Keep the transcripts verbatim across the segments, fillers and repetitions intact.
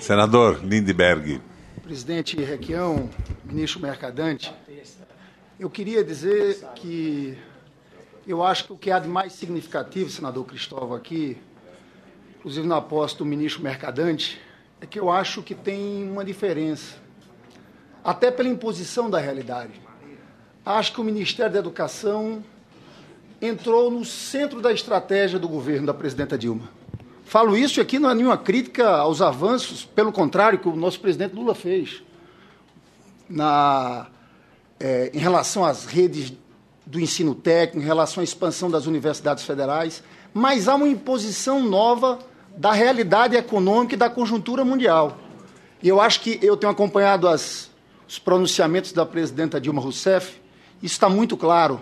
Senador Lindbergh. Presidente Requião, ministro Mercadante, eu queria dizer que eu acho que o que há de mais significativo, senador Cristóvão, aqui, inclusive na posse do ministro Mercadante, é que eu acho que tem uma diferença, até pela imposição da realidade. Acho que o Ministério da Educação entrou no centro da estratégia do governo da presidenta Dilma. Falo isso e aqui não é nenhuma crítica aos avanços, pelo contrário, que o nosso presidente Lula fez na, é, em relação às redes do ensino técnico, em relação à expansão das universidades federais, mas há uma imposição nova da realidade econômica e da conjuntura mundial. E eu acho que eu tenho acompanhado as, os pronunciamentos da presidenta Dilma Rousseff, isso está muito claro.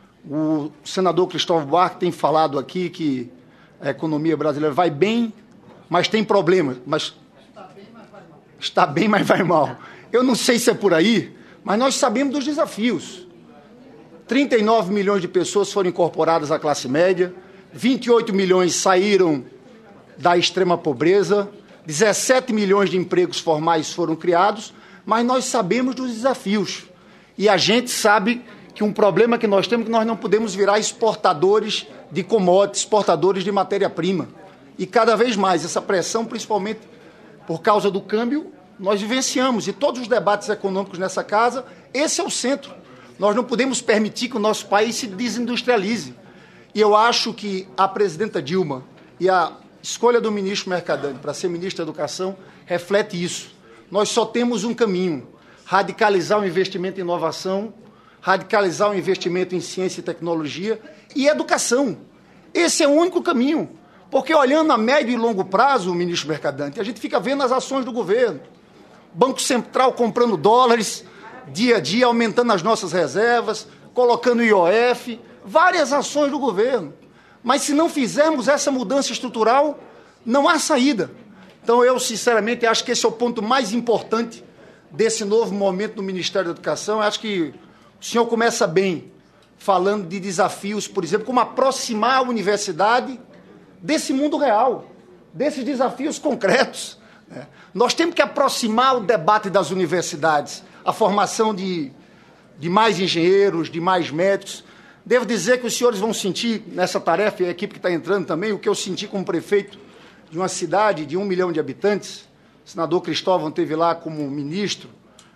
O senador Cristóvão Buarque tem falado aqui que a economia brasileira vai bem, mas tem problemas. Mas está bem, mas vai mal. Está bem, mas vai mal. Eu não sei se é por aí, mas nós sabemos dos desafios. trinta e nove milhões de pessoas foram incorporadas à classe média, vinte e oito milhões saíram da extrema pobreza, dezessete milhões de empregos formais foram criados, mas nós sabemos dos desafios. E a gente sabe que um problema que nós temos é que nós não podemos virar exportadores de commodities, exportadores de matéria-prima. E cada vez mais essa pressão, principalmente por causa do câmbio, nós vivenciamos. E todos os debates econômicos nessa casa, esse é o centro. Nós não podemos permitir que o nosso país se desindustrialize. E eu acho que a presidenta Dilma e a escolha do ministro Mercadante para ser ministro da Educação reflete isso. Nós só temos um caminho: radicalizar o investimento em inovação, radicalizar o investimento em ciência e tecnologia e educação. Esse é o único caminho. Porque olhando a médio e longo prazo, ministro Mercadante, a gente fica vendo as ações do governo. Banco Central comprando dólares, dia a dia, aumentando as nossas reservas, colocando I O F, várias ações do governo. Mas se não fizermos essa mudança estrutural, não há saída. Então eu, sinceramente, acho que esse é o ponto mais importante desse novo momento do Ministério da Educação. Eu acho que o senhor começa bem, falando de desafios, por exemplo, como aproximar a universidade desse mundo real, desses desafios concretos. Né? Nós temos que aproximar o debate das universidades, a formação de, de mais engenheiros, de mais médicos. Devo dizer que os senhores vão sentir nessa tarefa, e a equipe que está entrando também, o que eu senti como prefeito de uma cidade de um milhão de habitantes. O senador Cristóvão esteve lá como ministro,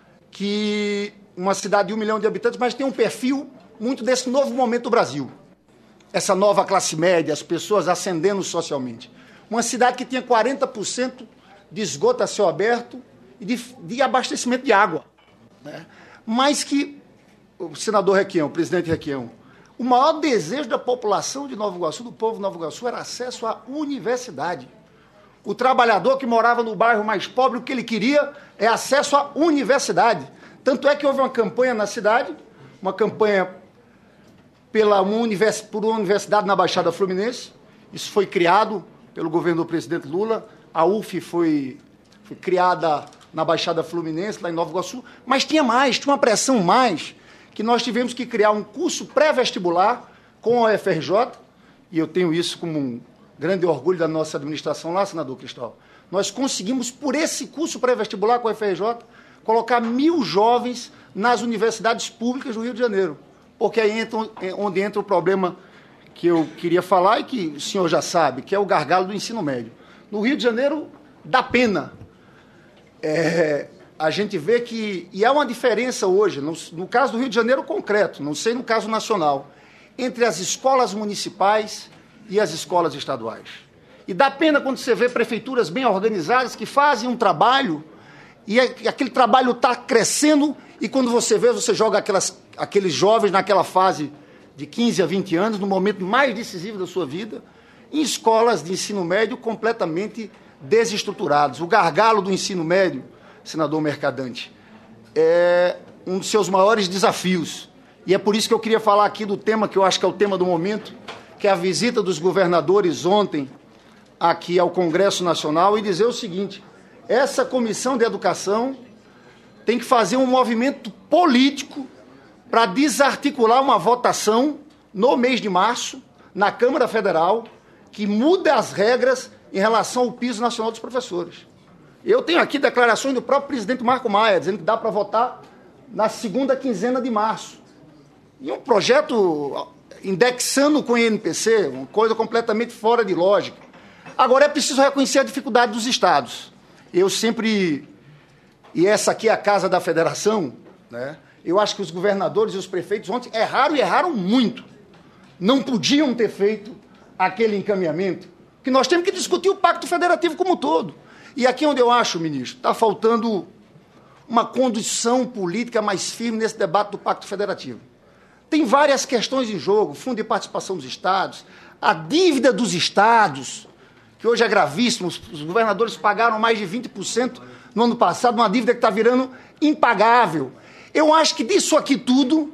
que uma cidade de um milhão de habitantes, mas tem um perfil muito desse novo momento do Brasil. Essa nova classe média, as pessoas ascendendo socialmente. Uma cidade que tinha quarenta por cento de esgoto a céu aberto e de, de abastecimento de água. Né? Mas que, o senador Requião, o presidente Requião, o maior desejo da população de Nova Iguaçu, do povo de Nova Iguaçu, era acesso à universidade. O trabalhador que morava no bairro mais pobre, o que ele queria é acesso à universidade. Tanto é que houve uma campanha na cidade, uma campanha pela uma univers, por uma universidade na Baixada Fluminense. Isso foi criado pelo governo do presidente Lula. A U F foi, foi criada na Baixada Fluminense, lá em Nova Iguaçu. Mas tinha mais, tinha uma pressão mais, que nós tivemos que criar um curso pré-vestibular com a U F R J, e eu tenho isso como um grande orgulho da nossa administração lá, senador Cristóvão. Nós conseguimos, por esse curso pré-vestibular com a U F R J, colocar mil jovens nas universidades públicas do Rio de Janeiro, porque aí entra, onde entra o problema que eu queria falar e que o senhor já sabe, que é o gargalo do ensino médio. No Rio de Janeiro, dá pena. É, a gente vê que, e há uma diferença hoje, no, no caso do Rio de Janeiro concreto, não sei no caso nacional, entre as escolas municipais e as escolas estaduais. E dá pena quando você vê prefeituras bem organizadas que fazem um trabalho e aquele trabalho está crescendo e quando você vê, você joga aquelas, aqueles jovens naquela fase de quinze a vinte anos, no momento mais decisivo da sua vida, em escolas de ensino médio completamente desestruturados. O gargalo do ensino médio, senador Mercadante, é um dos seus maiores desafios. E é por isso que eu queria falar aqui do tema que eu acho que é o tema do momento, que é a visita dos governadores ontem aqui ao Congresso Nacional, e dizer o seguinte: essa Comissão de Educação tem que fazer um movimento político para desarticular uma votação no mês de março, na Câmara Federal, que muda as regras em relação ao piso nacional dos professores. Eu tenho aqui declarações do próprio presidente Marco Maia, dizendo que dá para votar na segunda quinzena de março. E um projeto indexando com o I N P C, uma coisa completamente fora de lógica. Agora, é preciso reconhecer a dificuldade dos estados. Eu sempre... E essa aqui é a casa da federação, né? Eu acho que os governadores e os prefeitos ontem erraram e erraram muito. Não podiam ter feito aquele encaminhamento, que nós temos que discutir o Pacto Federativo como um todo. E aqui onde eu acho, ministro, está faltando uma condução política mais firme nesse debate do Pacto Federativo. Tem várias questões em jogo, fundo de participação dos estados, a dívida dos estados, que hoje é gravíssimo, os governadores pagaram mais de vinte por cento no ano passado, uma dívida que está virando impagável. Eu acho que disso aqui tudo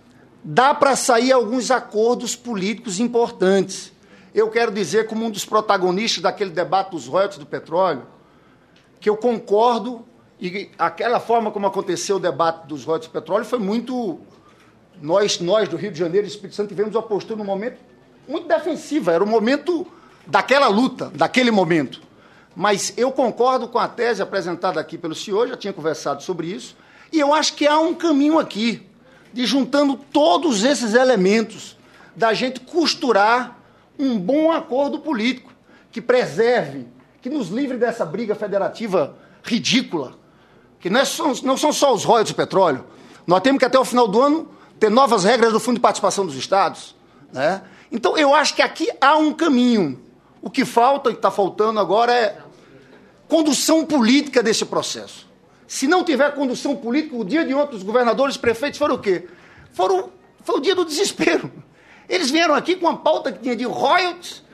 dá para sair alguns acordos políticos importantes. Eu quero dizer, como um dos protagonistas daquele debate dos royalties do petróleo, que eu concordo, e aquela forma como aconteceu o debate dos royalties do petróleo foi muito... Nós, nós do Rio de Janeiro e do Espírito Santo, tivemos uma postura num momento muito defensiva, era o momento daquela luta, daquele momento. Mas eu concordo com a tese apresentada aqui pelo senhor, já tinha conversado sobre isso, e eu acho que há um caminho aqui, de juntando todos esses elementos, da gente costurar um bom acordo político, que preserve, que nos livre dessa briga federativa ridícula, que não, é só, não são só os royalties do petróleo. Nós temos que, até o final do ano, ter novas regras do Fundo de Participação dos Estados, né? Então, eu acho que aqui há um caminho. O que falta, e está faltando agora, é condução política desse processo. Se não tiver condução política, o dia de ontem os governadores e prefeitos foram o quê? Foram, foi o dia do desespero. Eles vieram aqui com uma pauta que tinha de royalties,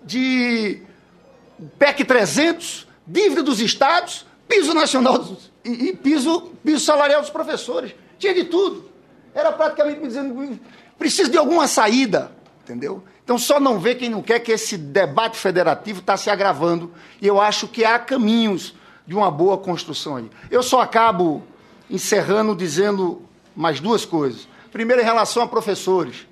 de P E C trezentos, dívida dos estados, piso nacional dos, e, e piso, piso salarial dos professores. Tinha de tudo. Era praticamente me dizendo, precisa de alguma saída, entendeu? Então, só não vê quem não quer que esse debate federativo está se agravando. E eu acho que há caminhos de uma boa construção aí. Eu só acabo encerrando dizendo mais duas coisas. Primeiro, em relação a professores.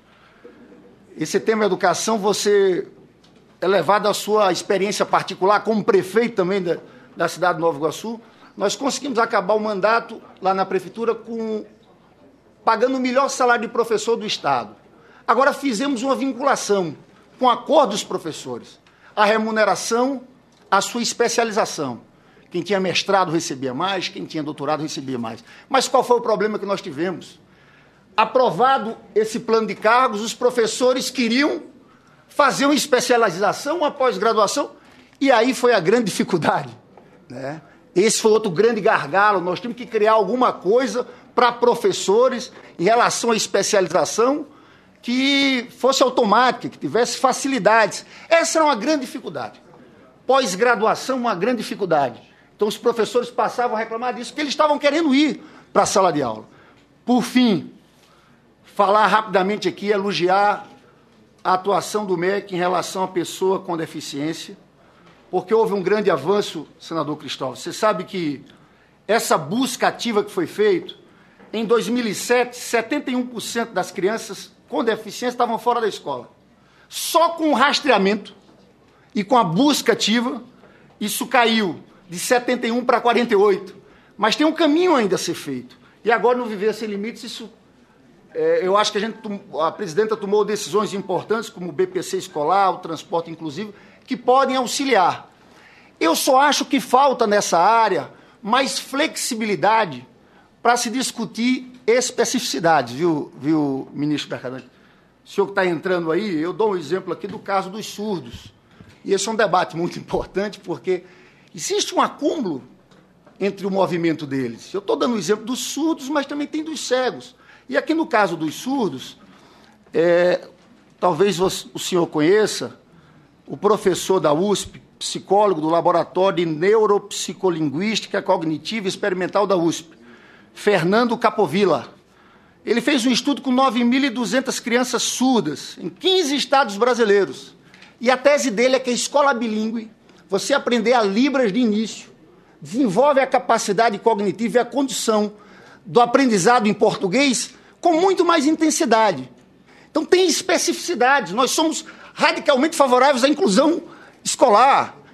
Esse tema educação, você é levado à sua experiência particular, como prefeito também da, da cidade de Nova Iguaçu. Nós conseguimos acabar o mandato lá na prefeitura com, pagando o melhor salário de professor do estado. Agora fizemos uma vinculação com o acordo dos professores. A remuneração, a sua especialização. Quem tinha mestrado recebia mais, quem tinha doutorado recebia mais. Mas qual foi o problema que nós tivemos? Aprovado esse plano de cargos, os professores queriam fazer uma especialização, uma pós-graduação, e aí foi a grande dificuldade, né? Esse foi outro grande gargalo. Nós temos que criar alguma coisa para professores em relação à especialização que fosse automática, que tivesse facilidades. Essa era uma grande dificuldade. Pós-graduação, uma grande dificuldade. Então, os professores passavam a reclamar disso, porque eles estavam querendo ir para a sala de aula. Por fim, falar rapidamente aqui, elogiar a atuação do M E C em relação à pessoa com deficiência, porque houve um grande avanço, senador Cristóvão. Você sabe que essa busca ativa que foi feita, em dois mil e sete, setenta e um por cento das crianças com deficiência estavam fora da escola. Só com o rastreamento e com a busca ativa, isso caiu de setenta e um para quarenta e oito. Mas tem um caminho ainda a ser feito. E agora, no Viver Sem Limites, isso, é, eu acho que a, gente, a presidenta tomou decisões importantes, como o B P C escolar, o transporte inclusivo, que podem auxiliar. Eu só acho que falta nessa área mais flexibilidade para se discutir especificidades, viu, viu ministro Mercadante? O senhor que está entrando aí, eu dou um exemplo aqui do caso dos surdos. E esse é um debate muito importante, porque existe um acúmulo entre o movimento deles. Eu estou dando o exemplo dos surdos, mas também tem dos cegos. E aqui no caso dos surdos, é, talvez o senhor conheça, o professor da U S P, psicólogo do Laboratório de Neuropsicolinguística Cognitiva e Experimental da U S P, Fernando Capovilla. Ele fez um estudo com nove mil e duzentas crianças surdas em quinze estados brasileiros. E a tese dele é que a escola bilíngue, você aprender a Libras de início, desenvolve a capacidade cognitiva e a condição do aprendizado em português com muito mais intensidade. Então, tem especificidades. Nós somos radicalmente favoráveis à inclusão escolar,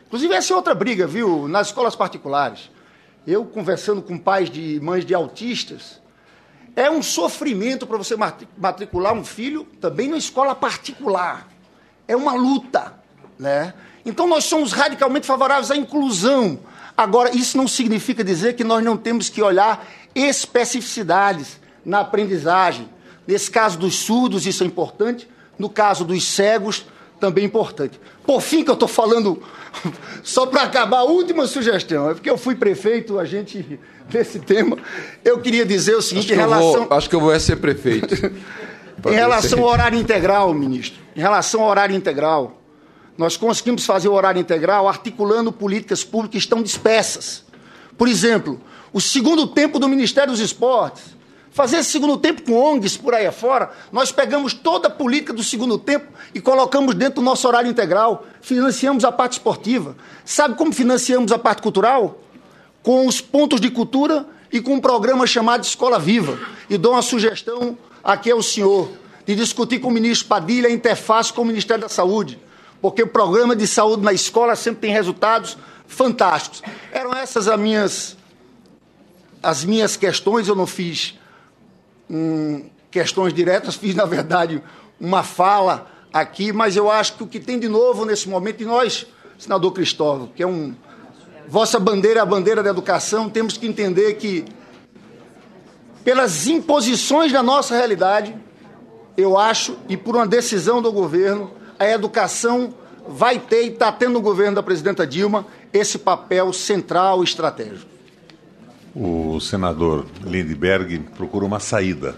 Inclusive, essa é outra briga, viu? Nas escolas particulares. Eu, conversando com pais de mães de autistas, é um sofrimento para você matricular um filho também numa escola particular. É uma luta, né? Então, nós somos radicalmente favoráveis à inclusão. Agora, isso não significa dizer que nós não temos que olhar especificidades na aprendizagem. Nesse caso dos surdos, isso é importante. No caso dos cegos, também é importante. Por fim, que eu estou falando, só para acabar, a última sugestão, é porque eu fui prefeito, a gente, desse tema, eu queria dizer o seguinte, acho em relação... Vou, acho que eu vou ser prefeito. Em relação ao horário integral, ministro, em relação ao horário integral, nós conseguimos fazer o horário integral articulando políticas públicas que estão dispersas. Por exemplo, o segundo tempo do Ministério dos Esportes, fazer esse segundo tempo com O N Gs por aí afora, nós pegamos toda a política do segundo tempo e colocamos dentro do nosso horário integral, financiamos a parte esportiva. Sabe como financiamos a parte cultural? Com os pontos de cultura e com um programa chamado Escola Viva. E dou uma sugestão aqui ao senhor, de discutir com o ministro Padilha a interface com o Ministério da Saúde, porque o programa de saúde na escola sempre tem resultados fantásticos. Eram essas as minhas, as minhas questões, eu não fiz hum, questões diretas, fiz, na verdade, uma fala aqui, mas eu acho que o que tem de novo nesse momento, e nós, senador Cristóvão, que é um... Vossa bandeira é a bandeira da educação, temos que entender que, pelas imposições da nossa realidade, eu acho, e por uma decisão do governo, a educação vai ter, e está tendo no governo da presidenta Dilma, esse papel central e estratégico. O senador Lindbergh procura uma saída.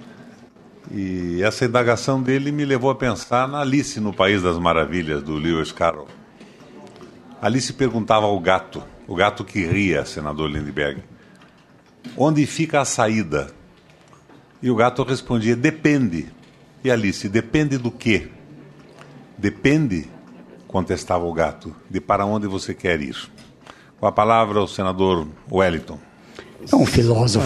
E essa indagação dele me levou a pensar na Alice no País das Maravilhas, do Lewis Carroll. Alice perguntava ao gato, o gato que ria, senador Lindbergh, onde fica a saída? E o gato respondia, depende. E Alice, depende do quê? Depende, contestava o gato, de para onde você quer ir. Com a palavra, o senador Wellington. É um filósofo.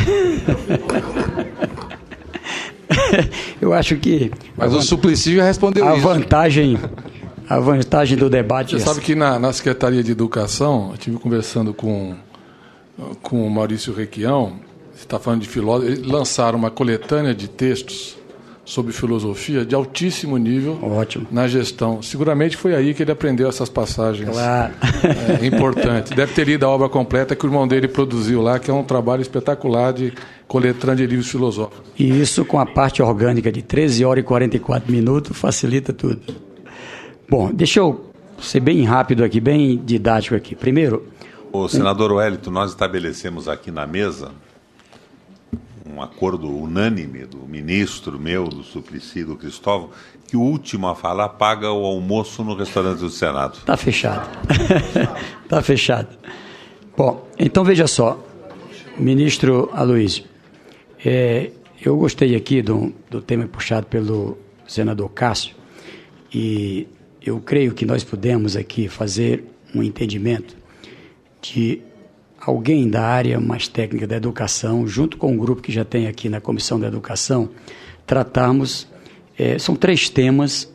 Eu acho que... Mas o Suplicy já respondeu a isso. Vantagem, a vantagem do debate... Você sabe que na, na Secretaria de Educação, eu estive conversando com, com o Maurício Requião, você está falando de filósofo, eles lançaram uma coletânea de textos sobre filosofia de altíssimo nível. Ótimo. Na gestão. Seguramente foi aí que ele aprendeu essas passagens claro. é, importantes. Deve ter lido a obra completa que o irmão dele produziu lá, que é um trabalho espetacular de coletânea de livros filosóficos. E isso com a parte orgânica de treze horas e quarenta e quatro minutos facilita tudo. Bom, deixa eu ser bem rápido aqui, bem didático aqui. Primeiro... O senador Wellington, nós estabelecemos aqui na mesa um acordo unânime do ministro meu, do Suplicy, do Cristóvão, que o último a falar paga o almoço no restaurante do Senado. Está fechado. Está fechado. Bom, então veja só, ministro Aloysio, é, eu gostei aqui do, do tema puxado pelo senador Cássio e eu creio que nós podemos aqui fazer um entendimento de alguém da área mais técnica da educação, junto com o grupo que já tem aqui na Comissão da Educação, tratarmos, é, são três temas,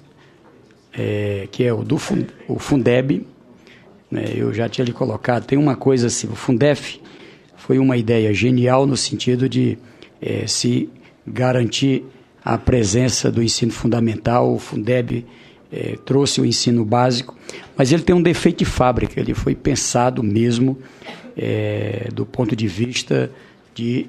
é, que é o do o Fundeb, né, eu já tinha lhe colocado, tem uma coisa assim, o Fundef foi uma ideia genial no sentido de é, se garantir a presença do ensino fundamental, o Fundeb é, trouxe o ensino básico, mas ele tem um defeito de fábrica, ele foi pensado mesmo É, do ponto de vista de,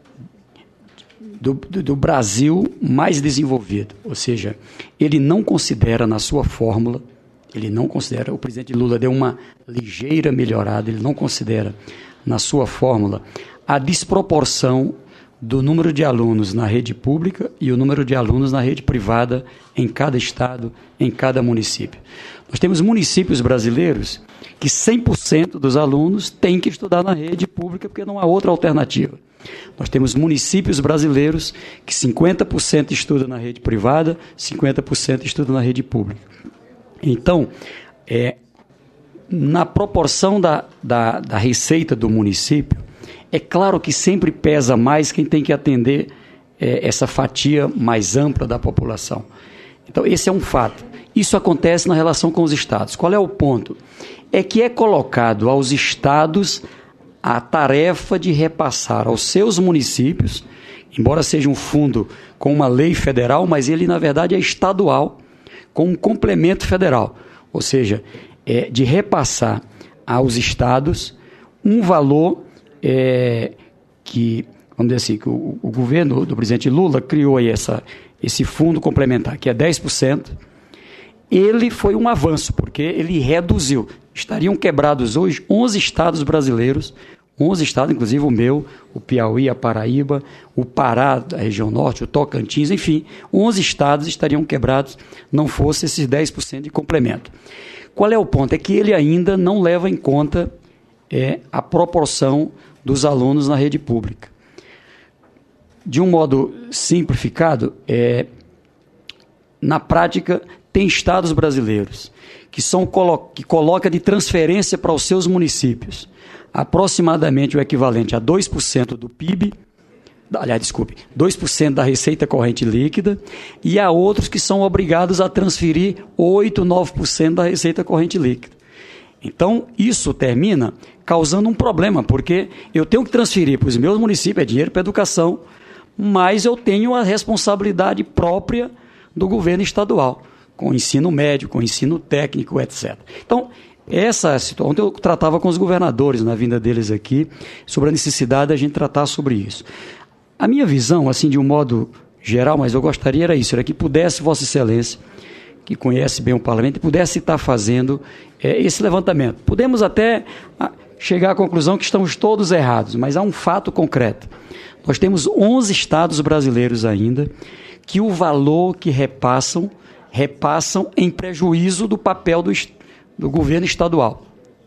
do, do Brasil mais desenvolvido, ou seja, ele não considera na sua fórmula, ele não considera, o presidente Lula deu uma ligeira melhorada, ele não considera na sua fórmula a desproporção do número de alunos na rede pública e o número de alunos na rede privada em cada estado, em cada município. Nós temos municípios brasileiros que cem por cento dos alunos têm que estudar na rede pública porque não há outra alternativa. Nós temos municípios brasileiros que cinquenta por cento estudam na rede privada, cinquenta por cento estudam na rede pública. Então, é, na proporção da, da, da receita do município, é claro que sempre pesa mais quem tem que atender é, essa fatia mais ampla da população. Então, esse é um fato. Isso acontece na relação com os estados. Qual é o ponto? É que é colocado aos estados a tarefa de repassar aos seus municípios, embora seja um fundo com uma lei federal, mas ele, na verdade, é estadual, com um complemento federal. Ou seja, é de repassar aos estados um valor é, que, vamos dizer assim, que o, o governo do presidente Lula criou aí essa, esse fundo complementar, que é dez por cento. Ele foi um avanço, porque ele reduziu. Estariam quebrados hoje onze estados brasileiros, onze estados, inclusive o meu, o Piauí, a Paraíba, o Pará, a região norte, o Tocantins, enfim, onze estados estariam quebrados, não fosse esses dez por cento de complemento. Qual é o ponto? É que ele ainda não leva em conta é, a proporção dos alunos na rede pública. De um modo simplificado, é, na prática, tem estados brasileiros que, são, que colocam de transferência para os seus municípios aproximadamente o equivalente a dois por cento do P I B, aliás, desculpe, dois por cento da receita corrente líquida, e há outros que são obrigados a transferir oito, nove por cento da receita corrente líquida. Então, isso termina causando um problema, porque eu tenho que transferir para os meus municípios, é dinheiro para educação, mas eu tenho a responsabilidade própria do governo estadual, com ensino médio, com ensino técnico, etcétera. Então, essa situação, ontem eu tratava com os governadores na vinda deles aqui, sobre a necessidade da gente tratar sobre isso. A minha visão, assim, de um modo geral, mas eu gostaria era isso, era que pudesse Vossa Excelência, que conhece bem o Parlamento, pudesse estar fazendo é, esse levantamento. Podemos até a, chegar à conclusão que estamos todos errados, mas há um fato concreto. Nós temos onze estados brasileiros ainda que o valor que repassam, repassam em prejuízo do papel do, do governo estadual.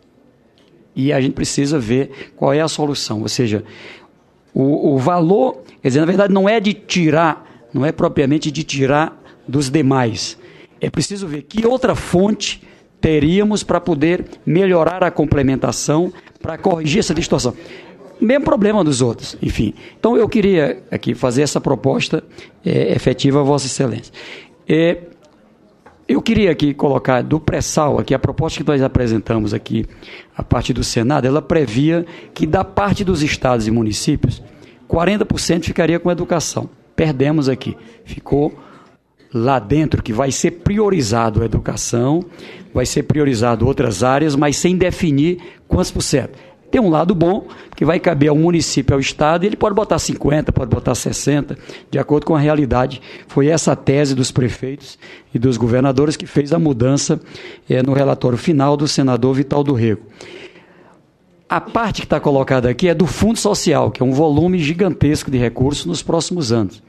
E a gente precisa ver qual é a solução. Ou seja, o, o valor, quer dizer, na verdade não é de tirar, não é propriamente de tirar dos demais. É preciso ver que outra fonte teríamos para poder melhorar a complementação, para corrigir essa distorção. Mesmo problema dos outros, enfim. Então, eu queria aqui fazer essa proposta é, efetiva a Vossa Excelência. É, eu queria aqui colocar do pré-sal, aqui, a proposta que nós apresentamos aqui, a parte do Senado, ela previa que da parte dos estados e municípios, quarenta por cento ficaria com educação. Perdemos aqui. Ficou lá dentro que vai ser priorizado a educação, vai ser priorizado outras áreas, mas sem definir quantos por cento. Tem um lado bom, que vai caber ao município, ao estado, e ele pode botar cinquenta, pode botar sessenta, de acordo com a realidade. Foi essa a tese dos prefeitos e dos governadores que fez a mudança é, no relatório final do senador Vital do Rego. A parte que está colocada aqui é do Fundo Social, que é um volume gigantesco de recursos nos próximos anos.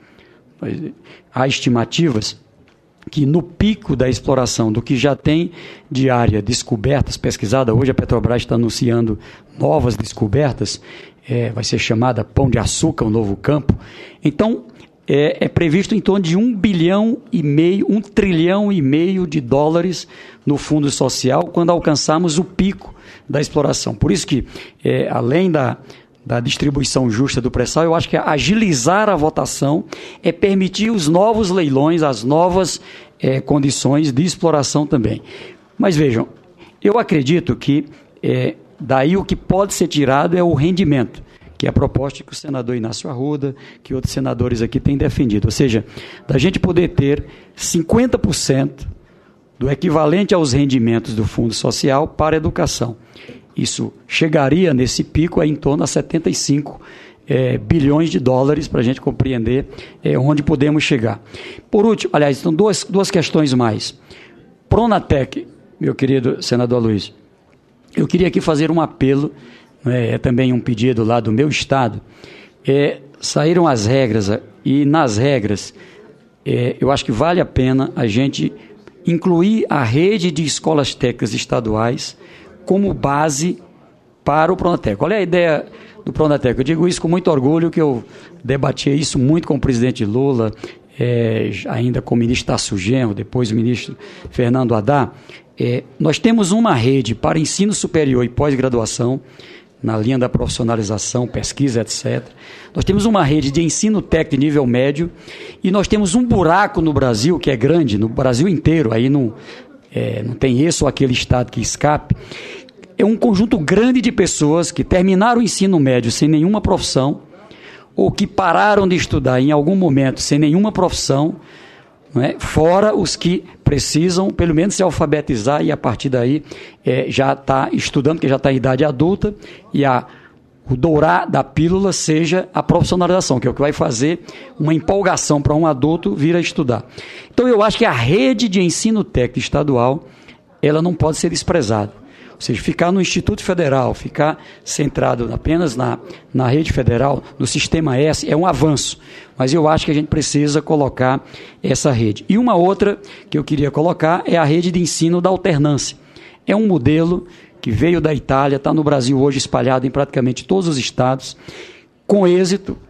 Há estimativas que no pico da exploração do que já tem de área descobertas, pesquisada, hoje a Petrobras está anunciando novas descobertas, é, vai ser chamada Pão de Açúcar, um novo campo. Então, é, é previsto em torno de um bilhão e meio, um trilhão e meio de dólares no Fundo Social, quando alcançarmos o pico da exploração. Por isso que, é, além da... da distribuição justa do pré-sal, eu acho que agilizar a votação é permitir os novos leilões, as novas é, condições de exploração também. Mas vejam, eu acredito que é, daí o que pode ser tirado é o rendimento, que é a proposta que o senador Inácio Arruda, que outros senadores aqui têm defendido. Ou seja, da gente poder ter cinquenta por cento do equivalente aos rendimentos do Fundo Social para a educação. Isso chegaria nesse pico a em torno a setenta e cinco é, bilhões de dólares para a gente compreender é, onde podemos chegar. Por último, aliás, então duas, duas questões mais. Pronatec, meu querido senador Luiz, eu queria aqui fazer um apelo, é, é também um pedido lá do meu estado. É, saíram as regras e nas regras é, eu acho que vale a pena a gente incluir a rede de escolas técnicas estaduais como base para o Pronatec. Qual é a ideia do Pronatec? Eu digo isso com muito orgulho, que eu debati isso muito com o presidente Lula, é, ainda com o ministro Tasso Genro, depois o ministro Fernando Haddad. É, nós temos uma rede para ensino superior e pós-graduação na linha da profissionalização, pesquisa, etcétera. Nós temos uma rede de ensino técnico de nível médio e nós temos um buraco no Brasil, que é grande, no Brasil inteiro, aí não, é, não tem esse ou aquele estado que escape. É um conjunto grande de pessoas que terminaram o ensino médio sem nenhuma profissão ou que pararam de estudar em algum momento sem nenhuma profissão, não é? Fora os que precisam, pelo menos, se alfabetizar e, a partir daí, é, já está estudando, que já está em idade adulta, e a, o dourar da pílula seja a profissionalização, que é o que vai fazer uma empolgação para um adulto vir a estudar. Então, eu acho que a rede de ensino técnico estadual, ela não pode ser desprezada. Ou seja, ficar no Instituto Federal, ficar centrado apenas na, na rede federal, no sistema S, é um avanço. Mas eu acho que a gente precisa colocar essa rede. E uma outra que eu queria colocar é a rede de ensino da alternância. É um modelo que veio da Itália, está no Brasil hoje espalhado em praticamente todos os estados, com êxito,